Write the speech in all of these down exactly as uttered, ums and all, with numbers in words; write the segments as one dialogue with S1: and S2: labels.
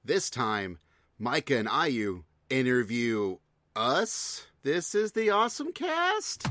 S1: This time, Micah and Ayu interview us. This is the Awesome Cast.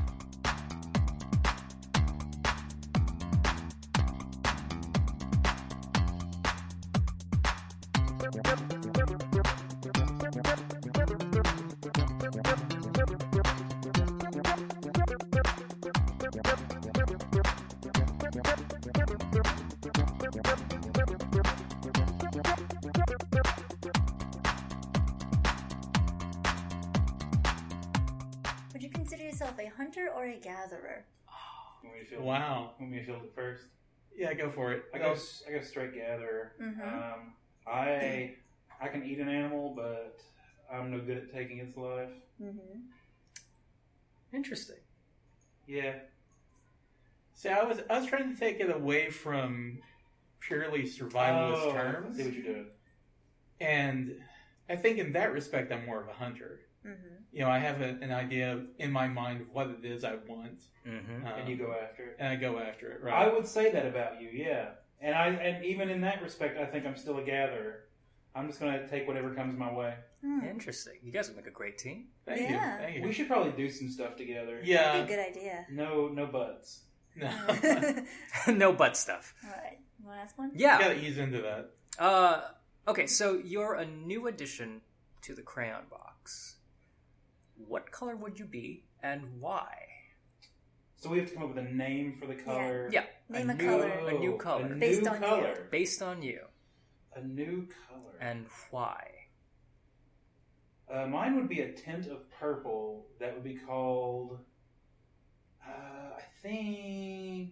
S2: Would you consider yourself a hunter or a gatherer?
S3: Want me to field
S4: Wow.
S3: Want me to field it first?
S4: Yeah, go for it.
S3: I go. I go straight gatherer.
S2: Mhm.
S3: Um, I I can eat an animal, but I'm no good at taking its life.
S2: Mm-hmm.
S4: Interesting.
S3: Yeah.
S4: See, I was I was trying to take it away from purely survivalist
S3: Oh, I
S4: terms,
S3: see what you're doing.
S4: and I think in that respect, I'm more of a hunter.
S2: Mm-hmm.
S4: You know, I have a, an idea in my mind of what it is I want,
S5: Mm-hmm.
S4: um,
S3: And you go after it.
S4: and I go after it. Right?
S3: I would say that about you, yeah. And I and even in that respect, I think I'm still a gatherer. I'm just gonna take whatever comes my way.
S2: Mm.
S5: Interesting. You guys would make a great team.
S4: Thank
S2: Yeah.
S4: you. Thank you.
S3: We should probably do some stuff together.
S2: That'd
S4: yeah.
S2: be a good idea.
S3: No, no buts.
S4: No.
S5: No butt stuff.
S2: Alright. You want to ask one?
S5: Yeah.
S4: Gotta ease into that.
S5: Uh, okay, so you're a new addition to the crayon box. What color would you be, and why?
S3: So we have to come up with a name for the color.
S5: Yeah,
S2: Name a
S5: new,
S2: color.
S5: A new color.
S3: A
S2: Based
S3: new
S2: on you.
S3: color.
S5: Based on you,
S3: A new color.
S5: and why?
S3: Uh, mine would be a tint of purple that would be called, uh, I think,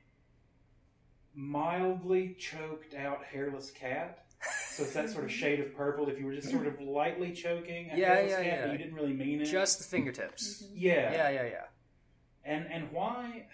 S3: mildly choked out hairless cat. So it's that sort of shade of purple. If you were just sort of lightly choking a
S5: Yeah,
S3: hairless
S5: yeah,
S3: cat,
S5: yeah.
S3: but you didn't really mean it.
S5: Just the fingertips.
S2: Mhm.
S3: yeah.
S5: Yeah, yeah, yeah.
S3: And and why?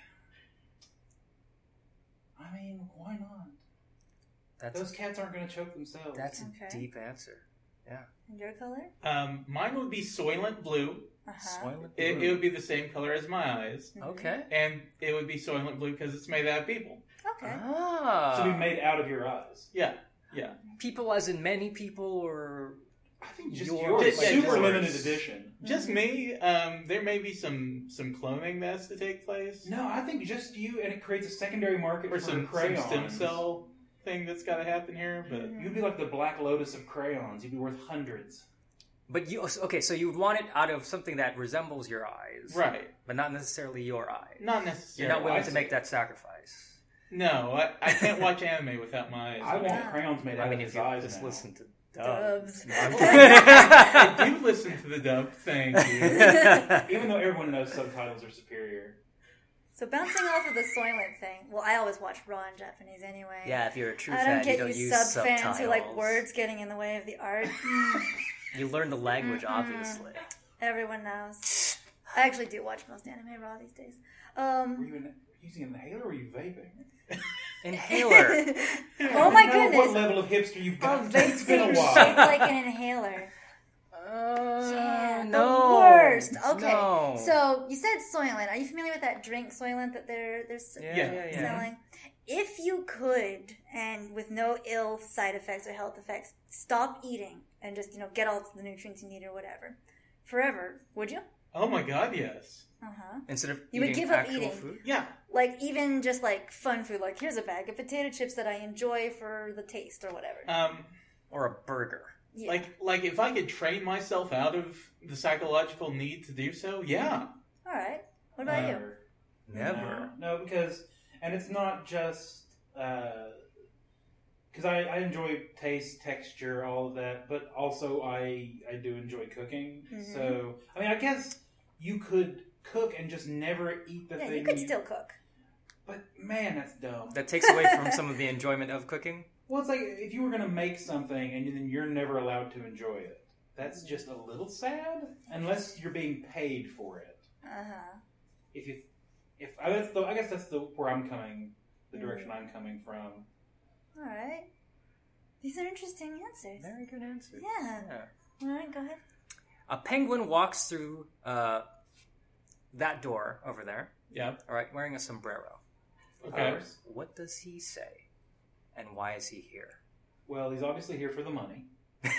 S3: I mean, why not?
S5: That's
S3: Those cats aren't going to choke themselves.
S5: that's a
S2: Okay.
S5: deep answer.
S2: And your color?
S4: Um, mine would be Soylent Blue.
S2: Uh-huh.
S5: Soylent
S4: It,
S5: Blue.
S4: it would be the same color as my eyes,
S2: Mhm.
S5: Okay.
S4: and it would be Soylent Blue because it's made out of people.
S2: Okay.
S5: Ah.
S3: So we made out of your eyes.
S4: Yeah, yeah.
S5: people as in many people, or
S3: I think just
S5: Yours.
S3: yours.
S4: Just- yeah,
S3: super
S4: just
S3: limited
S5: yours.
S3: edition.
S4: Just me. Um, there may be some some cloning that has to take place,
S3: No, I think just you, and it creates a secondary market
S4: or
S3: for
S4: some, some
S3: crayons.
S4: stem cell thing that's got to happen here. But
S2: Mhm.
S3: You'd be like the Black Lotus of crayons. You'd be worth hundreds.
S5: but you okay? So you would want it out of something that resembles your eyes,
S4: right,
S5: But not necessarily your eyes.
S4: not
S5: You're
S4: necessarily.
S5: not willing
S3: I
S5: to
S3: see.
S5: make that sacrifice.
S4: No, I, I can't watch anime without my eyes.
S3: I want
S2: Yeah.
S3: crayons made
S5: I
S3: out
S5: mean,
S3: of
S5: if
S3: his
S5: you
S3: eyes
S5: just
S3: now.
S5: listen to
S2: Dubs.
S5: dubs. No, I'm
S4: I
S5: kidding.
S4: do listen to the dub. Thank you.
S3: Even though everyone knows subtitles are superior.
S2: So bouncing off of the Soylent thing, well, I always watch raw in Japanese anyway.
S5: Yeah, if you're a true
S2: I don't
S5: fan,
S2: get
S5: you don't
S2: you
S5: use
S2: sub fans
S5: subtitles.
S2: who like words getting in the way of the art. Mm,
S5: You learn the language,
S2: Mhm.
S5: obviously.
S2: everyone knows. I actually do watch most anime raw these days.
S3: Were
S2: Um,
S3: you in, using an inhaler or were you vaping?
S5: Inhaler.
S2: oh my
S3: I don't know
S2: goodness.
S3: what level of hipster you've
S2: A
S3: got.
S2: vape
S3: It's been a
S2: thing
S3: while.
S2: shaped like an inhaler.
S5: Uh,
S2: Yeah,
S5: no.
S2: the worst. Okay,
S5: No.
S2: so you said Soylent. Are you familiar with that drink Soylent that they're they're s-
S5: Yeah,
S4: Yeah.
S5: yeah, yeah.
S2: selling? If you could, and with no ill side effects or health effects, stop eating and just you know get all the nutrients you need or whatever, forever, would you?
S4: Oh my god, yes.
S2: Uh huh.
S5: Instead of
S2: You would
S5: eating
S2: give up
S5: actual
S2: eating.
S5: food?
S4: Yeah.
S2: Like even just like fun food, like here's a bag of potato chips that I enjoy for the taste or whatever.
S4: Um,
S5: Or a burger.
S2: Yeah.
S4: like like if I could train myself out of the psychological need to do so, yeah.
S2: All right. What about you?
S3: Never.
S5: Never.
S3: No, no, because, and it's not just, because I, I enjoy taste, texture, all of that, but also I, I do enjoy cooking.
S2: Mhm.
S3: So, I mean, I guess you could cook and just never eat the
S2: Yeah,
S3: thing.
S2: you could still cook.
S3: But man, that's dumb.
S5: That takes away from some of the enjoyment of cooking.
S3: Well, it's like if you were going to make something and then you're never allowed to enjoy it. That's just a little sad, unless you're being paid for it.
S2: Uh huh.
S3: If you, if I, that's the, I guess that's the where I'm coming, the
S2: Mm-hmm.
S3: direction I'm coming from.
S2: All right. These are interesting answers.
S5: Very good answer.
S2: Yeah.
S5: Yeah.
S2: All right, go ahead.
S5: A penguin walks through uh, that door over there.
S4: Yeah.
S5: All right, wearing a sombrero.
S4: Okay.
S5: What does he say? And why is he here?
S3: Well, he's obviously here for the money.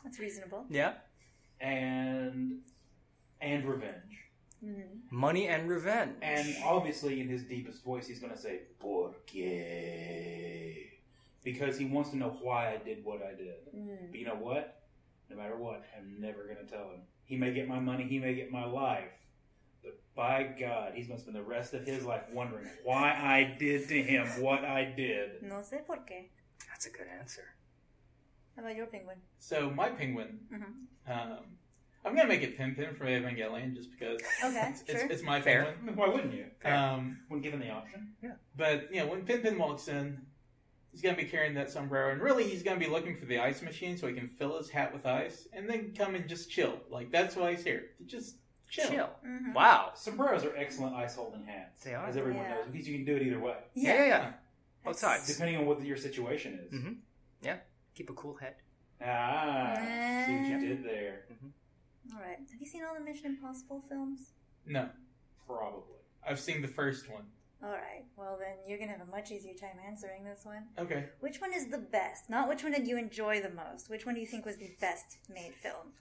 S2: That's reasonable.
S5: Yeah.
S3: and and revenge.
S2: Mm-hmm.
S5: Money and revenge.
S3: And obviously, in his deepest voice, he's going to say, "Por qué?" Because he wants to know why I did what I did.
S2: Mm.
S3: But you know what? No matter what, I'm never going to tell him. He may get my money, he may get my life. But by God, he's going to spend the rest of his life wondering why I did to him what I did.
S2: No sé por qué.
S5: That's a good answer.
S2: How about your penguin?
S4: So my penguin,
S2: Mm-hmm.
S4: um, I'm gonna make it Pimpin from Evangelion just because
S2: Okay,
S4: it's,
S2: sure.
S4: it's, it's my
S5: Fair.
S4: penguin.
S3: Why wouldn't you?
S4: Um,
S3: When given the option.
S4: but you know, when Pimpin walks in, he's gonna be carrying that sombrero, and really he's gonna be looking for the ice machine so he can fill his hat with ice, and then come and just chill. Like that's why he's here. To just chill.
S5: Chill.
S2: Mm-hmm.
S5: Wow.
S3: Sombreros are excellent ice holding hats.
S5: They are.
S3: As everyone
S2: Yeah.
S3: knows, because you can do it either way.
S5: Yeah, yeah, yeah. Both
S2: That's-
S5: sides.
S3: Depending on what your situation is.
S5: Mm-hmm. Yeah. Keep a cool head.
S3: Ah, see what you
S2: Yeah.
S3: did there.
S2: All right. Have you seen all the Mission Impossible films?
S4: No,
S3: Probably.
S4: I've seen the first one.
S2: All right. Well, then you're going to have a much easier time answering this one.
S4: Okay.
S2: Which one is the best? Not which one did you enjoy the most. Which one do you think was the best made film?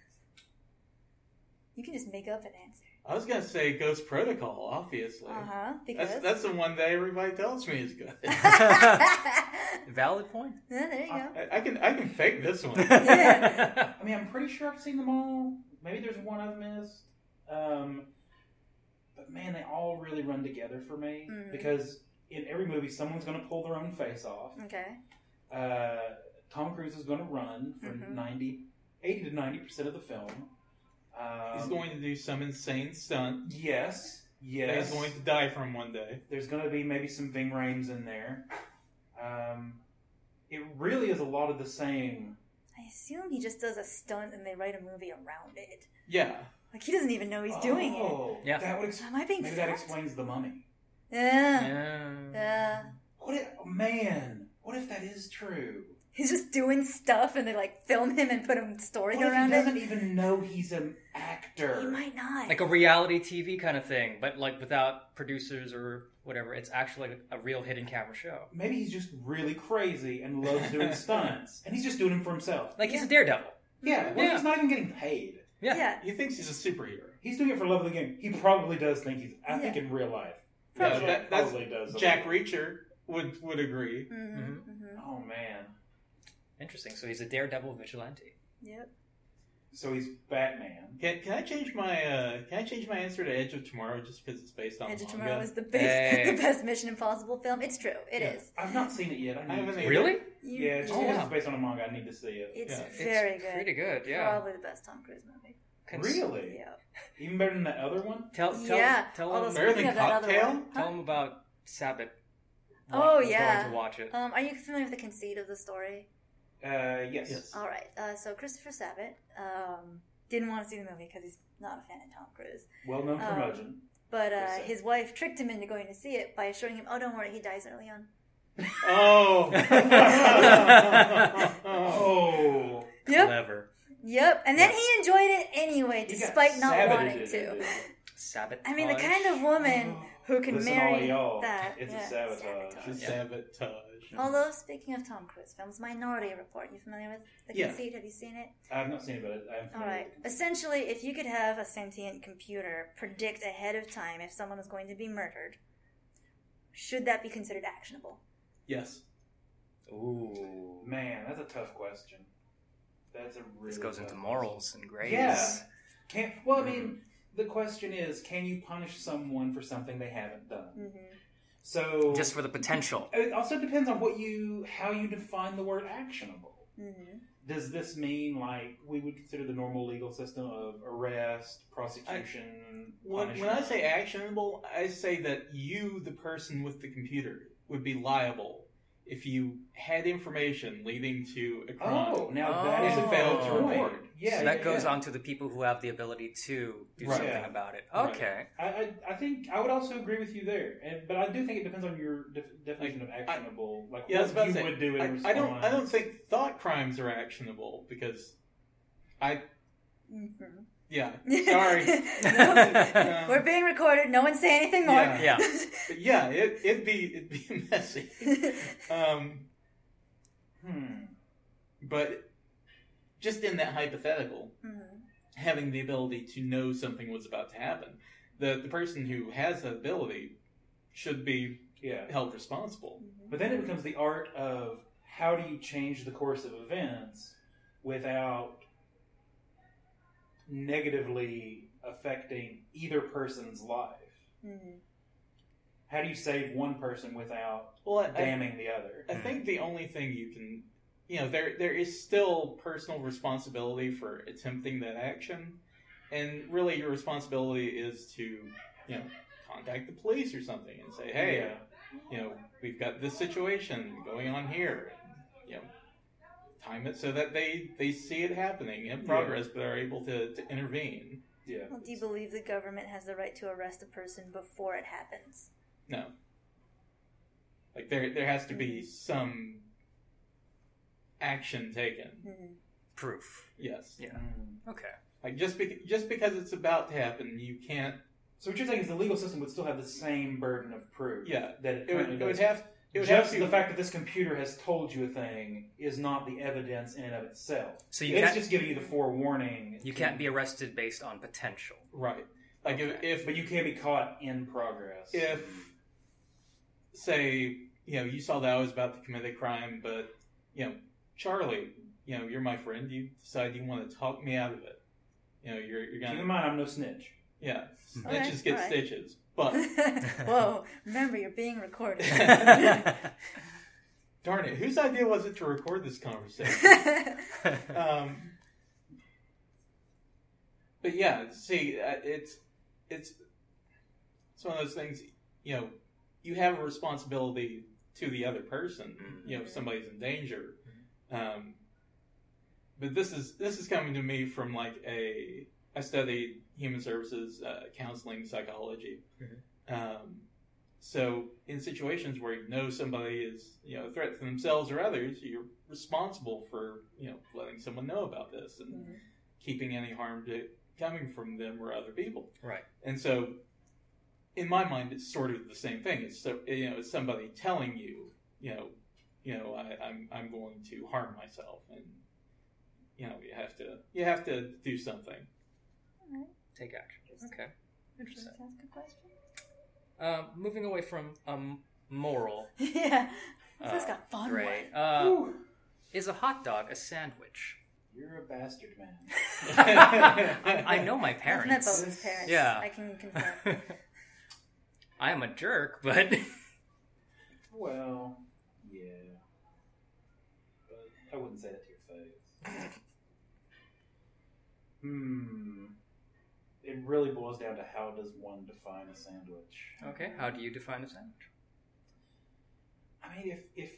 S2: You can just make up an answer.
S4: I was gonna say Ghost Protocol, obviously.
S2: Uh-huh. Because...
S4: That's that's the one that everybody tells me is good.
S5: Valid point.
S2: Yeah, there you go.
S4: I, I can I can fake this one.
S2: Yeah.
S3: I mean, I'm pretty sure I've seen them all. Maybe there's one I've missed. Um, but man, they all really run together for me.
S2: Mhm.
S3: Because in every movie, someone's going to pull their own face off.
S2: Okay.
S3: Uh, Tom Cruise is going to run for
S2: Mhm.
S3: ninety, eighty to ninety percent of the film. Um,
S4: He's going to do some insane stunt
S3: Yes.
S4: that
S3: Yes.
S4: he's going to die from one day.
S3: There's going to be maybe some Ving Rhames in there. Um, it really is a lot of the same.
S2: I assume he just does a stunt and they write a movie around it.
S4: Yeah.
S2: Like, he doesn't even know he's doing it.
S3: Oh,
S5: Yeah.
S3: That would ex-
S2: Am I being
S3: maybe that
S2: fucked?
S3: explains the Mummy.
S2: Yeah.
S5: Yeah.
S2: Yeah.
S3: What if, man, what if that is true?
S2: He's just doing stuff and they, like, film him and put a story
S3: What if he
S2: around
S3: doesn't
S2: it.
S3: even know he's an actor?
S2: He might not.
S5: Like a reality T V kind of thing, but like without producers or whatever. It's actually a real hidden camera show.
S3: Maybe he's just really crazy and loves doing stunts, and he's just doing them for himself.
S5: Like he's
S2: Yeah.
S5: a daredevil.
S3: Yeah, what if
S5: Yeah.
S3: he's not even getting paid?
S5: Yeah.
S2: Yeah.
S4: He thinks he's a superhero.
S3: He's doing it for love of the game. He probably does think he's. I think
S2: Yeah.
S3: in real life,
S4: Yeah,
S3: Jack
S4: that- that's
S3: probably does. a
S4: Jack
S3: little.
S4: Reacher would would agree.
S2: Mm-hmm.
S5: Mhm.
S2: Mm-hmm.
S3: Oh man,
S5: Interesting. So he's a daredevil vigilante.
S2: Yep.
S3: so he's Batman.
S4: Can, can I change my uh, Can I change my answer to Edge of Tomorrow just because it's based on
S2: Edge of
S4: manga?
S2: Tomorrow is the best,
S5: Hey.
S2: the best Mission Impossible film. It's true. It
S3: Yeah.
S2: is.
S3: I've not seen it yet. I,
S4: I
S3: need
S4: haven't
S3: to.
S4: either.
S5: Really?
S2: You-
S3: Yeah, just
S5: Oh,
S3: because
S5: wow.
S3: it's based on a manga, I need to see it.
S2: It's
S4: Yeah.
S2: very
S5: it's
S2: good.
S5: Pretty good. Yeah.
S2: Probably the best Tom Cruise movie.
S5: Cons-
S3: Really?
S2: Yeah.
S3: Even better than that other one?
S5: Tell tell
S2: yeah.
S5: tell
S2: Although
S5: him
S4: Better
S2: speaking
S4: than
S2: of that other
S4: Cocktail?
S2: one,
S5: tell
S2: huh?
S5: him about Sabbath.
S2: Oh,
S5: We're
S2: yeah.
S5: Going to watch it.
S2: Um, are you familiar with the conceit of the story?
S3: Uh, yes.
S4: Yes.
S2: All right. Uh, so Christopher Sabat um, didn't want to see the movie because he's not a fan of Tom Cruise.
S3: Well known
S2: Um,
S3: curmudgeon.
S2: But uh,
S3: Yes, sir.
S2: his wife tricked him into going to see it by assuring him, "Oh, don't worry, he dies early on."
S4: Oh.
S3: Oh.
S2: Yep.
S5: Clever.
S2: Yep. And then
S3: Yeah.
S2: he enjoyed it anyway,
S3: He got
S2: despite not
S3: saboted
S2: wanting
S3: it,
S2: to.
S3: didn't he?
S5: Sabotage.
S2: I mean, the kind of woman who can
S3: Listen,
S2: marry
S3: all y'all,
S2: that.
S3: it's a
S2: yeah,
S3: sabotage.
S4: It's
S5: Yeah.
S4: sabotage.
S2: Although, speaking of Tom Cruise films, Minority Report, you familiar with the
S4: Yeah.
S2: conceit? Have you seen it?
S3: I've not seen it, but I'm familiar
S2: All right.
S3: with it.
S2: Essentially, if you could have a sentient computer predict ahead of time if someone was going to be murdered, should that be considered actionable?
S4: Yes.
S5: Ooh.
S3: Man, that's a tough question. That's a really
S5: This goes
S3: tough
S5: into
S3: question.
S5: morals and grades.
S3: Yeah. Can well, I mean, the question is, can you punish someone for something they haven't done?
S2: Mm-hmm.
S3: So
S5: Just for the potential.
S3: it also depends on what you, how you define the word actionable.
S2: Mm-hmm.
S3: Does this mean like we would consider the normal legal system of arrest, prosecution,
S4: When,
S3: punishment?
S4: when I say actionable, I say that you, the person with the computer, would be liable if you had information leading to a crime.
S3: Oh, now
S5: Oh.
S3: that is a
S4: And failed to
S3: valid
S4: report.
S3: point. Yeah,
S5: so that
S3: yeah,
S5: goes
S3: yeah.
S5: on to the people who have the ability to do
S4: Right.
S5: something
S3: Yeah.
S5: about it.
S4: Right.
S5: Okay.
S3: I, I, I think I would also agree with you there, and but I do think it depends on your def- definition of actionable, like
S4: Yeah, I was
S3: what
S4: about
S3: you
S4: to say,
S3: would do in
S4: I,
S3: response.
S4: I don't. I don't think thought crimes are actionable because I.
S2: Mm-hmm.
S4: Yeah. Sorry.
S2: No, we're being recorded. No one say anything more.
S4: Yeah.
S5: Yeah.
S4: But yeah, it, it'd be it'd be messy. Um,
S3: Hmm.
S4: but just in that hypothetical,
S2: Mm-hmm.
S4: having the ability to know something was about to happen, the the person who has that ability should be
S3: Yeah.
S4: held responsible.
S3: But then it becomes the art of how do you change the course of events without negatively affecting either person's life?
S2: Mm-hmm.
S3: How do you save one person without
S4: Well, I,
S3: damning the other?
S4: I think the only thing you can, you know, there there is still personal responsibility for attempting that action, and really your responsibility is to, you know, contact the police or something and say, hey,
S3: Yeah.
S4: you know, we've got this situation going on here, and, you know, time it so that they they see it happening in progress, but are able to, to intervene.
S3: Yeah.
S2: Well, do you believe the government has the right to arrest a person before it happens?
S4: No, like there there has to be some action taken.
S2: Mm-hmm.
S5: Proof.
S4: Yes,
S5: Yeah.
S3: Mm.
S5: Okay.
S4: like just be- just because it's about to happen, you can't.
S3: So what you're saying is the legal system would still have the same burden of proof.
S4: Yeah,
S3: That it
S4: it would,
S3: currently
S4: it would
S3: does.
S4: have. It would
S3: Just
S4: have to.
S3: the fact that this computer has told you a thing is not the evidence in and of itself.
S5: So you
S3: it's
S5: can't
S3: just giving you the forewarning.
S5: you can't be arrested based on potential.
S4: Right. Like if,
S5: Okay.
S4: if
S3: But you can't be caught in progress.
S4: if say, you know, you saw that I was about to commit a crime, but, you know, Charlie, you know, you're my friend, you decide you want to talk me out of it. You know, you're you're
S3: Keep in
S4: gonna
S3: mind, I'm no snitch.
S4: yeah,
S2: Okay,
S4: snitches get
S2: alright.
S4: stitches. But
S2: Whoa! Remember, you're being recorded.
S4: darn it, whose idea was it to record this conversation? um, but yeah, see, uh, it's it's it's one of those things. You know, you have a responsibility to the other person. You know, if somebody's in danger. Um, but this is this is coming to me from like a I studied human services, uh, counseling, psychology. Um, so in situations where you know somebody is, you know, a threat to themselves or others, you're responsible for, you know, letting someone know about this and
S2: Mhm.
S4: keeping any harm to coming from them or other people.
S5: Right.
S4: And so, in my mind, it's sort of the same thing. It's so, you know, it's somebody telling you, you know, you know, I, I'm I'm going to harm myself, and you know, you have to you have to do something.
S5: Take action. Okay. Interesting.
S2: That's a good question.
S5: Um, moving away from um, moral.
S2: Yeah. This
S5: uh,
S2: got fun.
S5: Right.
S2: One.
S5: Uh,
S3: Whew.
S5: is a hot dog a sandwich?
S3: You're a bastard, man.
S5: I, I know my
S2: I've met both
S5: parents.
S2: his parents.
S5: Yeah.
S2: I can confirm.
S5: I am a jerk, but
S3: Well, yeah. But I wouldn't say that to your face. Hmm. It really boils down to how does one define a sandwich.
S5: okay. How do you define a sandwich?
S3: I mean, if if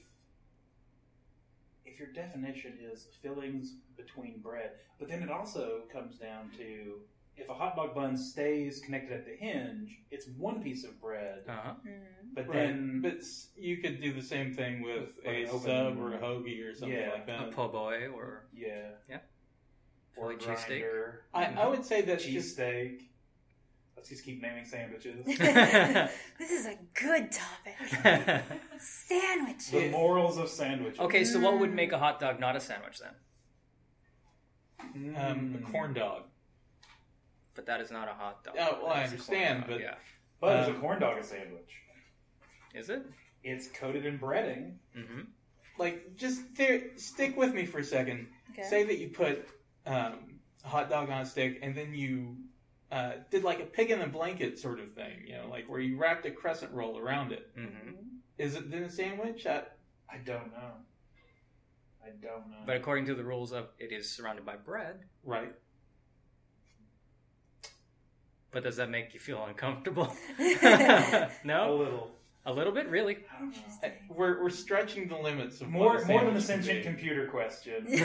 S3: if your definition is fillings between bread, but then it also comes down to if a hot dog bun stays connected at the hinge, it's one piece of bread.
S5: Uh huh.
S2: Mm.
S3: But
S4: Right.
S3: then,
S4: but s- you could do the same thing with
S3: With, like,
S4: a
S3: an open-
S4: sub or a hoagie or something
S3: Yeah.
S4: like that.
S5: A po' boy or
S3: yeah,
S5: Yeah.
S3: or a
S5: Philly cheesesteak.
S3: grinder,
S4: I, I would say that's just
S3: cheesesteak. Let's just keep naming sandwiches.
S2: This is a good topic.
S3: The
S2: Sandwiches.
S3: morals of sandwiches.
S5: Okay, so what would make a hot dog not a sandwich then?
S4: um, a
S3: Mm.
S4: corn dog.
S5: But that is not a hot dog.
S4: Oh, well, I
S5: That is a corn
S4: understand,
S5: dog,
S4: but-
S5: yeah,
S3: But is
S4: Um,
S3: a corn dog a sandwich?
S5: is it?
S3: It's coated in breading.
S5: Mm-hmm.
S4: Like, just there, stick with me for a second.
S2: Okay.
S4: Say that you put um, a hot dog on a stick, and then you uh, did like a pig in a blanket sort of thing, you know, like where you wrapped a crescent roll around it.
S5: Mm-hmm.
S4: Is it then a sandwich? Uh,
S3: I don't know. I don't know.
S5: But according to the rules of it is surrounded by bread.
S4: right.
S5: But does that make you feel uncomfortable?
S3: a
S5: No,
S3: little.
S5: a little bit, really.
S3: I don't know.
S4: Uh, We're, we're stretching the limits of
S3: More,
S4: what a
S3: more than the
S4: sandwich
S3: sentient
S4: can be.
S3: computer question.
S2: the
S3: The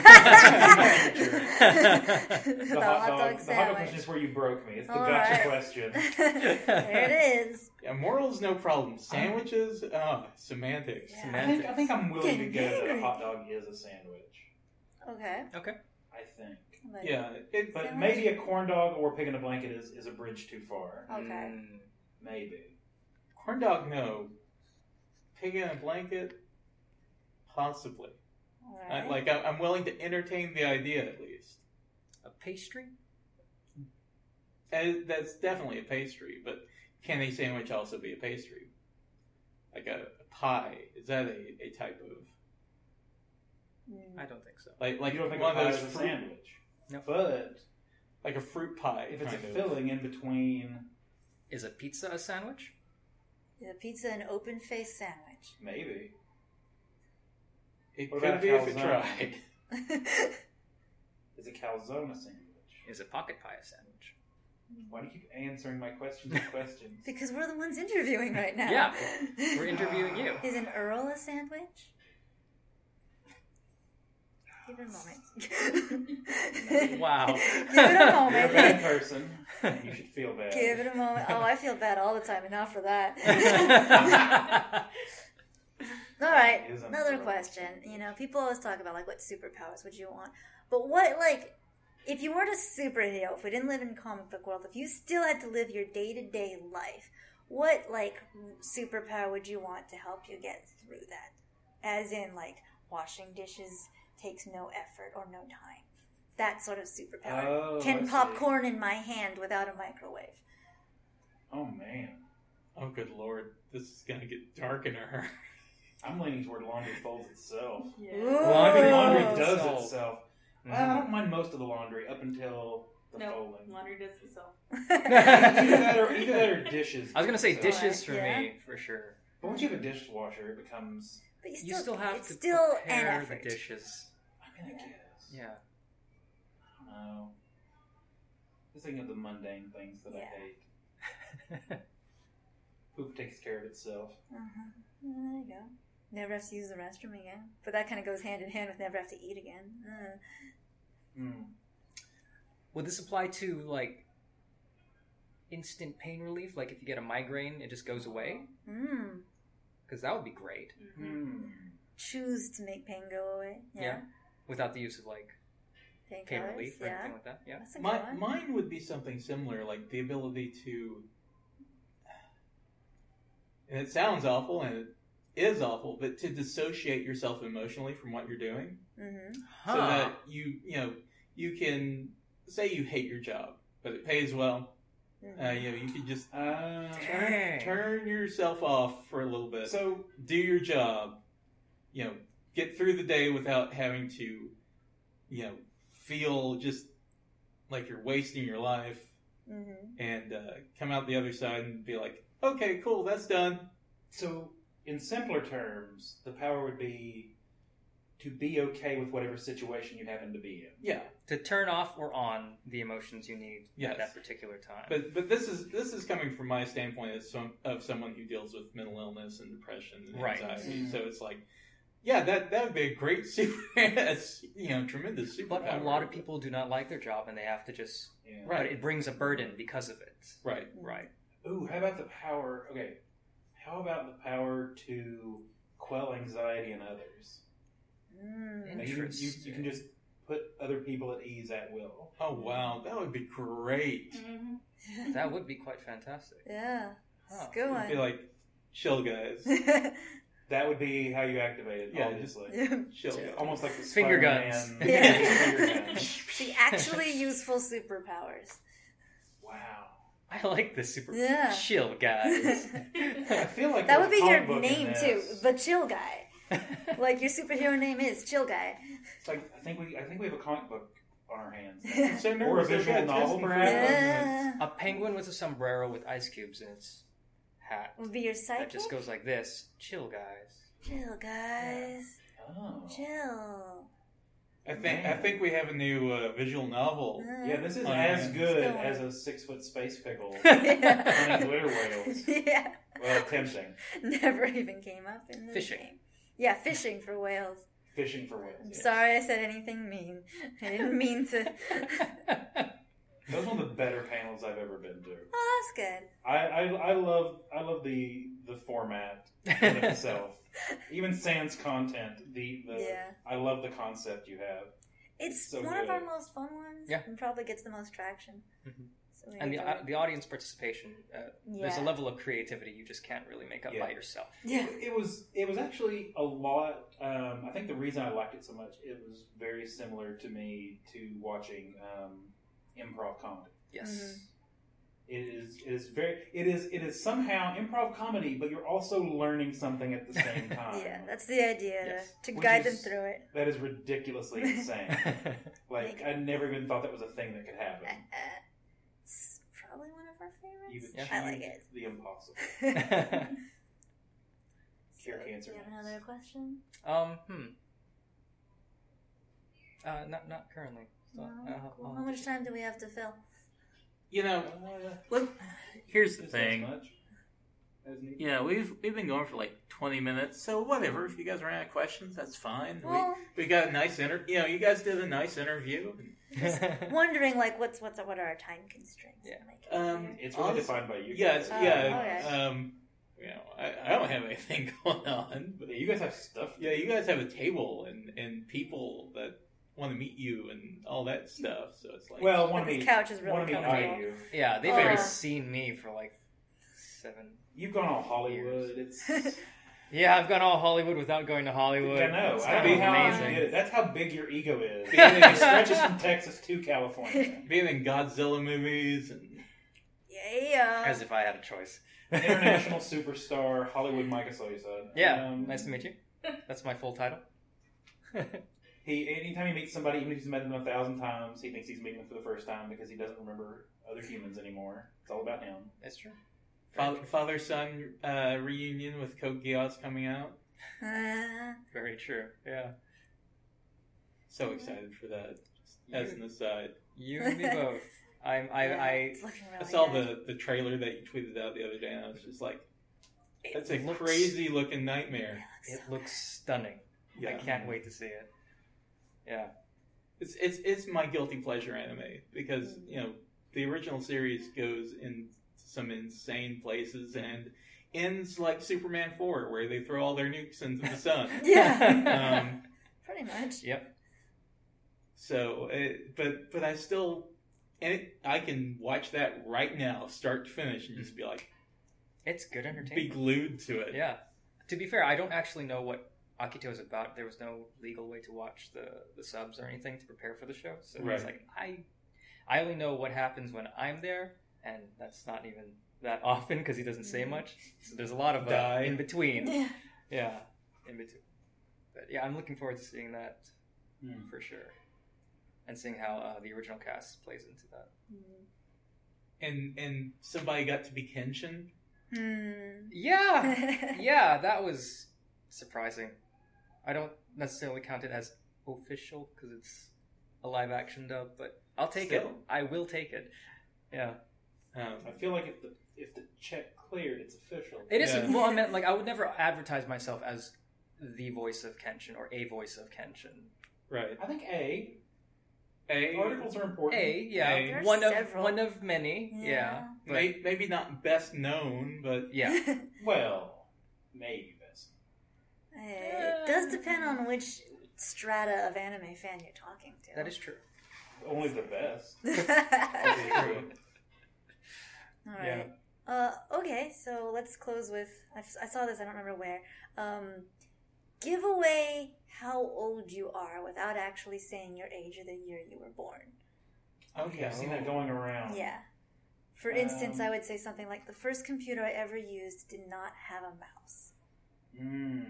S2: hot,
S3: hot
S2: dog
S3: dog, the hot dog
S2: sandwich.
S3: question is where you broke me. It's the
S2: All
S3: gotcha
S2: right.
S3: question.
S2: There it is.
S4: Yeah, morals, no problem. Sandwiches, oh, semantics.
S2: Yeah.
S3: I think I think I'm willing to
S2: Getting
S3: go that a
S2: angry.
S3: hot dog is a sandwich.
S2: Okay.
S5: Okay.
S3: I think.
S2: But-
S4: Yeah, it,
S3: But
S2: Sandwich?
S3: maybe a corn dog or a pig in a blanket is, is a bridge too far.
S2: Okay.
S5: Mm,
S3: Maybe.
S4: corn dog, no. Pig in a blanket, possibly.
S2: All
S4: I,
S2: right.
S4: like, I, I'm willing to entertain the idea at least.
S5: pastry?
S4: Uh, that's definitely a pastry, but can a sandwich also be a pastry? Like a, a pie, is that a, a type of...
S5: I don't think so.
S4: Like, like
S3: You don't think
S4: one
S3: a
S4: of
S3: pie
S4: those
S3: is a
S4: fruit,
S3: sandwich.
S5: No.
S3: But
S4: like a fruit pie.
S3: if it's a
S4: kind of.
S3: filling in between,
S5: Is a pizza a sandwich?
S2: Yeah, pizza an open face sandwich.
S3: maybe.
S4: It
S3: What
S4: could
S3: about
S4: be if it
S3: calzone?
S4: tried.
S3: Is a calzone a sandwich?
S5: Is a pocket pie a sandwich?
S3: Why do you keep answering my questions with questions?
S2: Because we're the ones interviewing right now.
S5: Yeah, we're interviewing you.
S2: Is an Earl a sandwich? Give it a moment.
S5: Wow.
S2: Give it a
S3: You're a bad
S2: moment.
S3: person. And you should feel bad.
S2: Give it a moment. Oh, I feel bad all the time. Enough for that. All right,
S3: It is an
S2: another
S3: Earl.
S2: question. You know, people always talk about like what superpowers would you want, but what like if you weren't a superhero, if we didn't live in comic book world, if you still had to live your day to day life, what like superpower would you want to help you get through that? As in, like washing dishes takes no effort or no time. That sort of superpower.
S3: Oh, I
S2: Can
S3: see.
S2: popcorn in my hand without a microwave.
S3: Oh man,
S4: Oh, good lord. This is going to get dark in her.
S3: I'm leaning toward laundry folds itself.
S2: Ooh.
S3: Laundry, laundry
S2: Oh.
S3: does
S5: So-
S3: itself.
S5: Mhm.
S3: Well, I don't mind most of the laundry up until the
S6: No,
S3: folding.
S6: laundry does itself.
S3: either, that or, either that or dishes.
S5: I was gonna say
S3: So-
S5: dishes for
S2: Yeah.
S5: me, for sure.
S3: But once you have a dishwasher, it becomes.
S2: But you still,
S5: You still have
S2: it's
S5: to
S2: still an
S5: prepare
S2: effort.
S5: the dishes.
S3: I mean, I guess.
S5: Yeah.
S3: I don't know. Just thinking of the mundane things that
S2: Yeah.
S3: I hate. Poop takes care of itself.
S2: Uh-huh. Well, there you go. Never have to use the restroom again. But that kind of goes hand in hand with never have to eat again. Uh.
S3: Mm.
S5: Would this apply to like instant pain relief? Like if you get a migraine, it just goes away?
S2: Mm.
S5: Because that would be great.
S3: Mm.
S2: Choose to make pain go away. Yeah.
S5: Yeah. Without the use of like
S2: Pain,
S5: pain
S2: killers,
S5: relief or
S2: yeah.
S5: anything like that. Yeah.
S2: That's a good
S4: My,
S2: one.
S4: mine would be something similar, like the ability to... And it sounds awful, and it is awful, but to dissociate yourself emotionally from what you're doing.
S2: Mm-hmm.
S4: So that you, you know, you can... Say you hate your job, but it pays well.
S2: Mm-hmm.
S4: Uh, you know, you could just
S3: Uh,
S4: turn,
S5: Dang.
S4: turn yourself off for a little bit.
S3: so,
S4: Do your job. You know, get through the day without having to, you know, feel just like you're wasting your life,
S2: Mm-hmm.
S4: and uh, come out the other side and be like, okay, cool, that's done.
S3: so in simpler terms, the power would be to be okay with whatever situation you happen to be in.
S4: Yeah,
S5: To turn off or on the emotions you need
S4: Yes.
S5: at that particular time.
S4: but but this is this is coming from my standpoint as some of someone who deals with mental illness and depression and
S5: Right.
S4: anxiety.
S3: Mhm.
S4: So it's like, yeah, that that would be a great super, you know, tremendous superpower.
S5: But a lot of people do not like their job and they have to just.
S3: Yeah.
S4: Right.
S5: But it brings a burden because of it.
S4: Right.
S5: Right.
S3: Ooh, how about the power? Okay, how about the power to quell anxiety in others?
S2: Mm.
S3: Like, you, you, you can just put other people at ease at will.
S4: Oh wow, that would be great.
S6: Mm-hmm.
S5: That would be quite fantastic.
S2: Yeah. It's
S5: Huh.
S2: a good
S4: It'd be
S2: one.
S4: like, chill, guys,
S3: That would be how you activate it,
S4: Yeah,
S3: obviously.
S4: chill.
S2: Chill.
S4: guys.
S3: Almost like the
S5: Finger
S3: Spider-Man-
S5: guns.
S2: Yeah.
S3: Finger guns.
S2: See, actually useful superpowers.
S3: Wow.
S5: I like this super
S2: Yeah.
S5: chill, guys.
S3: I feel like
S2: That
S3: there's
S2: would
S3: a
S2: be your
S3: comic book in
S2: name too,
S3: this.
S2: the Chill Guy. Like your superhero name is Chill Guy.
S3: It's like I think we I think we have a comic book on our hands. now.
S4: So
S3: Or a
S4: nervous,
S3: visual
S4: I've got
S3: novel,
S4: testing for
S3: perhaps?
S2: Yeah.
S5: A penguin with a sombrero with ice cubes in its hat.
S2: Would be your
S5: That
S2: psychic.
S5: just goes like this. Chill, guys.
S2: Chill, guys.
S3: Oh.
S2: Chill.
S4: I think I
S3: Man.
S4: think we have a new uh, visual novel.
S3: Yeah, this is
S4: Oh,
S3: as
S4: yeah.
S3: good
S2: Still
S3: as
S2: on.
S3: a six foot space pickle
S2: Yeah.
S3: hunting glitter whales.
S2: Yeah.
S3: Well, tempting.
S2: Never even came up in the
S5: Fishing.
S2: game. Yeah, fishing for whales.
S3: Fishing for whales.
S2: I'm
S3: yes.
S2: sorry I said anything mean. I didn't mean to.
S3: That was one of the better panels I've ever been to.
S2: Oh, that's good.
S3: I, I, I love I love the the format in itself. Even sans content. The, the
S2: Yeah.
S3: I love the concept you have.
S2: It's
S3: So
S2: one of
S3: good.
S2: our most fun ones.
S5: Yeah.
S2: And probably gets the most traction.
S5: Mhm.
S2: So we
S5: And the
S2: enjoy
S5: uh,
S2: it.
S5: the audience participation. Uh, There's a
S2: Yeah.
S5: level of creativity you just can't really make up
S3: Yeah.
S5: by yourself.
S2: Yeah.
S3: It, it was it was actually a lot. Um, I think the reason I liked it so much, it was very similar to me to watching um, improv comedy.
S5: Yes.
S2: Mhm.
S3: It is it is very it is it is somehow improv comedy, but you're also learning something at the same time.
S2: Yeah, that's the idea
S5: Yes.
S2: to, to
S3: Which
S2: guide them
S3: is-
S2: through it.
S3: That is ridiculously insane. Like
S2: Make-
S3: I never even thought that was a thing that could
S2: Uh,
S3: happen.
S2: uh, it's probably one of our
S3: You've
S2: favorites.
S3: achieved
S2: I like it.
S3: the impossible.
S2: So,
S3: Cure cancer
S2: do you have
S3: next.
S2: another question?
S5: um. Hmm. Uh, not not currently. So,
S2: No?
S5: uh,
S2: Cool.
S5: I'll-
S2: How much time do we have to fill?
S4: You know,
S3: Uh,
S4: look, here's the
S3: Just
S4: thing.
S3: as much as needed.
S4: Yeah, we've we've been going for like twenty minutes, so whatever. If you guys run out of questions, that's fine.
S2: Well-
S4: we we got a nice inter. You know, you guys did a nice interview.
S2: Wondering, like, what's what's what are our time constraints?
S5: Yeah.
S2: Make it
S4: Um,
S2: clear.
S3: It's really
S4: Honest-
S3: defined by you.
S4: Yeah,
S3: guys.
S4: it's,
S2: Oh,
S4: yeah.
S2: okay.
S4: Um, you know, I, I don't have anything going on, but
S3: But you guys have stuff.
S4: yeah, you guys have a table and and people that want to meet you and all that stuff. So it's like,
S3: Well,
S2: But
S3: one of
S2: this
S3: me.
S2: couch is really
S3: one of me
S2: comfortable.
S3: eye you.
S5: yeah, they've
S2: Oh.
S5: already seen me for like seven.
S3: You've gone all Hollywood. It's.
S5: Yeah, I've gone all Hollywood without going to Hollywood.
S3: I know.
S5: It's
S3: I don't
S5: kinda
S3: know how
S5: amazing.
S3: you did it. That's how big your ego is.
S4: Yeah.
S3: It stretches from Texas to California.
S4: being in Godzilla movies and
S2: Yeah.
S5: As if I had a choice.
S3: International superstar, Hollywood Micah Soysa.
S5: Yeah,
S3: Um,
S5: nice to meet you. That's my full title.
S3: He anytime he meets somebody, even if he's met them a thousand times, he thinks he's meeting them for the first time because he doesn't remember other humans anymore. It's all about him.
S5: It's true.
S4: father father son uh, reunion with Code Geass coming out.
S2: Uh,
S5: Very true. Yeah.
S4: So excited for that. Just as an aside,
S5: You and me both. I'm. I.
S2: yeah,
S5: I.
S2: it's looking really
S4: I saw
S2: good.
S4: the the trailer that you tweeted out the other day, and I was just like,
S5: It
S4: "That's a
S5: looks-
S4: crazy looking nightmare."
S5: It looks stunning.
S4: Yeah.
S5: I can't wait to see it. Yeah.
S4: It's it's it's my guilty pleasure anime because you know the original series goes in some insane places and ends like Superman four, where they throw all their nukes into the sun.
S2: Yeah.
S4: um,
S2: Pretty much.
S5: Yep.
S4: so, it, but but I still, and it, I can watch that right now, start to finish, and just be like,
S5: It's good
S4: be
S5: entertainment.
S4: glued to it.
S5: Yeah. To be fair, I don't actually know what Akito is about. There was no legal way to watch the, the subs or anything to prepare for the show. So
S4: Right.
S5: it's like, I I only know what happens when I'm there, and that's not even that often because he doesn't say much. So there's a lot of uh,
S4: Die.
S5: in between.
S2: Yeah.
S5: Yeah, in between. But yeah, I'm looking forward to seeing that
S3: Hmm.
S5: for sure. And seeing how uh, the original cast plays into that.
S4: And and somebody got to be Kenshin.
S2: Hmm.
S5: Yeah! Yeah, that was surprising. I don't necessarily count it as official because it's a live action dub, but I'll take it.
S4: Still.
S5: I will take it. Yeah.
S4: Um,
S3: I feel like if the if the check cleared, it's official.
S5: It is,
S4: Yeah.
S5: well, I meant, like, I would never advertise myself as the voice of Kenshin or a voice of Kenshin.
S4: right.
S3: I think A
S4: A
S3: articles are important.
S5: A, yeah.
S4: A.
S2: There's
S5: One of
S2: several.
S5: one of many.
S2: Yeah.
S5: Yeah. But,
S4: may, maybe not best known, but
S5: yeah.
S3: Well, maybe best.
S2: It does depend on which strata of anime fan you're talking to.
S5: That is true.
S3: Only the best.
S2: All right.
S5: Yeah.
S2: Uh, okay, so let's close with. I, I saw this. I don't remember where. Um, give away how old you are without actually saying your age or the year you were born.
S3: Okay, I've seen that going around.
S2: Yeah. For instance,
S3: Um,
S2: I would say something like the first computer I ever used did not have a mouse.
S3: Hmm.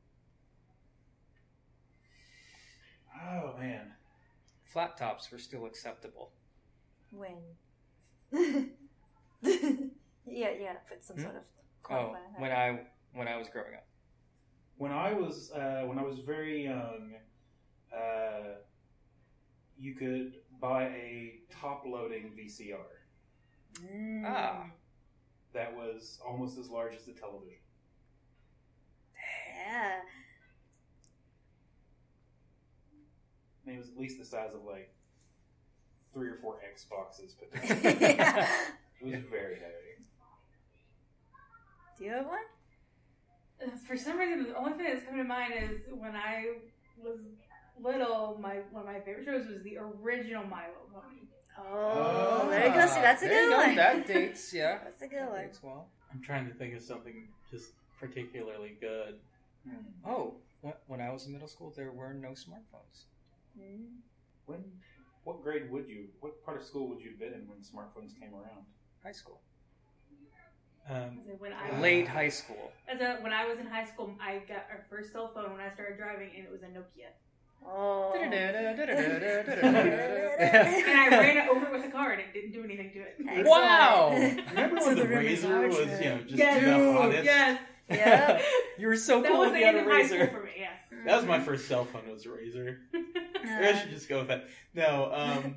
S3: Oh man.
S5: Flat tops were still acceptable.
S2: When? yeah, you gotta put some
S5: Hmm?
S2: sort of
S5: Oh,
S2: quantifier on that.
S5: when I when I was growing up.
S3: When I was uh, when I was very young, uh, you could buy a top-loading V C R
S2: Mm.
S5: Ah.
S3: that was almost as large as the television.
S2: Yeah.
S3: And it was at least the size of like three or four Xboxes put together.
S2: Yeah.
S3: It was very heavy.
S2: Do you have one?
S6: Uh, For some reason, the only thing that's coming to mind is when I was little, my one of my favorite shows was the original Milo Pony.
S2: Oh, there you go. See, that's a
S5: Ah, there
S2: good
S5: you go.
S2: one.
S5: That dates, yeah.
S2: That's a good
S5: That
S2: one.
S5: dates well.
S4: I'm trying to think of something just particularly good.
S5: Oh, when, when I was in middle school, there were no smartphones.
S2: Mm.
S3: When What grade would you? What part of school would you have been in when smartphones came around?
S5: High school.
S4: Um,
S6: When I
S5: Late high school.
S6: as a, when I was in high school, I got our first cell phone when I started driving, and it was a Nokia.
S2: Oh.
S6: And I ran it over with a car, and it didn't do anything to it.
S2: Excellent.
S5: Wow!
S4: remember
S2: So
S4: when
S2: the
S4: the
S2: rim is
S4: Razor was,
S2: larger.
S4: you know, just
S6: Yes.
S4: the hottest?
S6: Yes.
S2: Yep.
S5: You were so
S6: That
S5: cool
S6: was
S5: if
S6: the
S5: you had
S6: end
S5: a
S6: of high school
S5: razor.
S6: for me, yes.
S4: That was my first cell phone. Was a Razor. Maybe I should just go with that. No, um,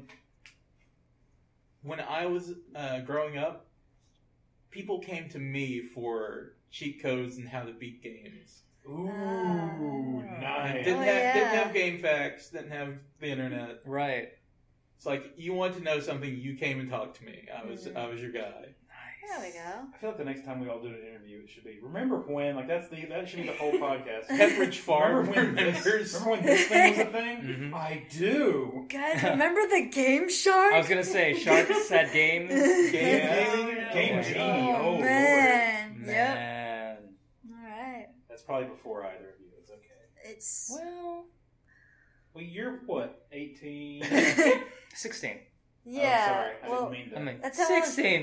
S4: when I was uh, growing up, people came to me for cheat codes and how to beat games.
S3: Ooh,
S2: Oh.
S3: nice.
S4: Didn't
S2: Oh,
S4: have
S2: yeah.
S4: didn't have game facts. Didn't have the internet.
S5: Right.
S4: It's like you want to know something, you came and talked to me. I was
S2: Mhm.
S4: I was your guy.
S2: There we go.
S3: I feel like the next time we all do an interview, it should be remember when. Like that's the that should be the whole podcast.
S4: Pepperidge Farm
S3: Remember when this,
S4: remembers.
S3: remember when this thing was a thing?
S5: Mhm.
S3: I do.
S2: Guys, remember the Game Shark?
S5: I was gonna say Sharks had games.
S4: Game
S3: Yeah.
S4: Genie.
S3: Game
S5: Oh,
S3: Genie.
S2: Oh,
S3: Oh, Lord.
S2: man. Yep.
S5: Man.
S2: All right.
S3: That's probably before either of you. It's okay.
S2: It's.
S5: Well,
S3: Well, you're what? eighteen?
S5: sixteen.
S2: Yeah.
S3: Oh, sorry. I
S2: well,
S3: didn't mean
S5: I
S3: that.
S5: mean,
S2: That's how I was-
S5: sixteen.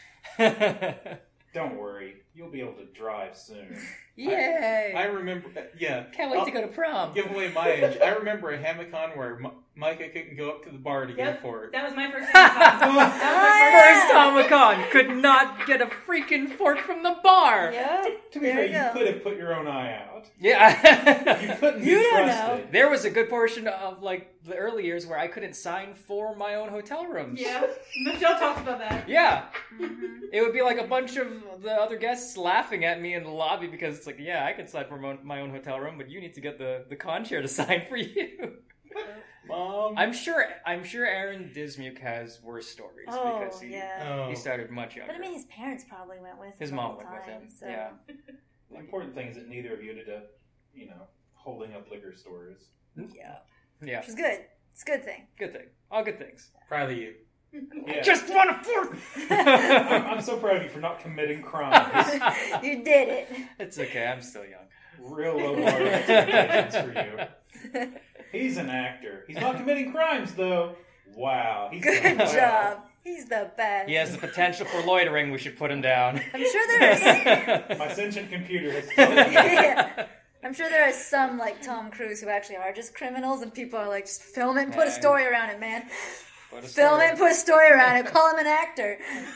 S3: Don't worry. You'll be able to drive soon.
S5: Yay!
S4: I remember. Yeah.
S5: Can't wait
S4: I'll
S5: to go to prom.
S4: Give away my age. I remember a Hamicon where M- Micah couldn't go up to the bar to get
S6: Yep.
S4: a fork.
S6: That was my first time.
S5: First Comic-Con could not get a freaking fork from the bar.
S2: Yep.
S3: To be
S2: There
S3: fair,
S2: you
S3: you
S2: go.
S3: could have put your own eye out.
S5: Yeah.
S3: You couldn't
S2: You
S3: be
S2: don't
S3: trusted.
S5: There was a good portion of like the early years where I couldn't sign for my own hotel rooms.
S6: Yeah. Michelle talked about that.
S5: Yeah.
S2: Mhm.
S5: It would be like a bunch of the other guests laughing at me in the lobby because it's like, yeah, I could sign for my own, my own hotel room, but you need to get the, the con chair to sign for you.
S4: Mom.
S5: I'm sure I'm sure Aaron Dismuke has worse stories
S2: Oh,
S5: because he,
S2: yeah.
S4: Oh.
S5: he started much younger.
S2: But I mean, his parents probably went with him.
S5: His
S2: the
S5: mom
S2: whole
S5: went with
S2: time,
S5: him.
S2: So.
S5: Yeah.
S3: The important thing is that neither of you ended up, you know, holding up liquor stores.
S2: Yeah.
S5: Yeah.
S2: Which is good. It's a good thing.
S5: Good thing. All good things.
S4: Proud of you.
S3: Yeah.
S5: Just want a fork!
S3: I'm, I'm so proud of you for not committing crimes.
S2: You did it.
S5: It's okay, I'm still young.
S3: Real low bar of expectations for you. He's an actor. He's not committing crimes, though. Wow. He's
S2: Good
S3: done well.
S2: job. He's the best.
S5: He has the potential for loitering, we should put him down.
S2: I'm sure there is.
S3: My sentient computer has told me.
S2: Yeah. I'm sure there are some like Tom Cruise who actually are just criminals, and people are like, just film it and put a
S5: Man.
S2: story around it, man.
S5: What a
S2: Film
S5: story.
S2: it and put a story around it. Call him an actor.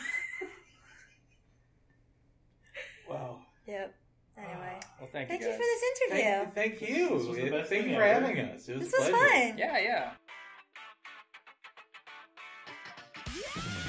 S4: Wow.
S2: Yep. Anyway,
S5: Well, thank,
S2: thank
S5: you
S2: you
S5: guys.
S2: for this interview.
S4: Thank, thank you.
S3: This was the
S4: It-
S3: best
S4: thank
S3: thing
S4: you for
S3: ever.
S4: having us. It was
S2: This
S4: a
S2: was
S4: pleasure.
S2: fun.
S5: Yeah, yeah.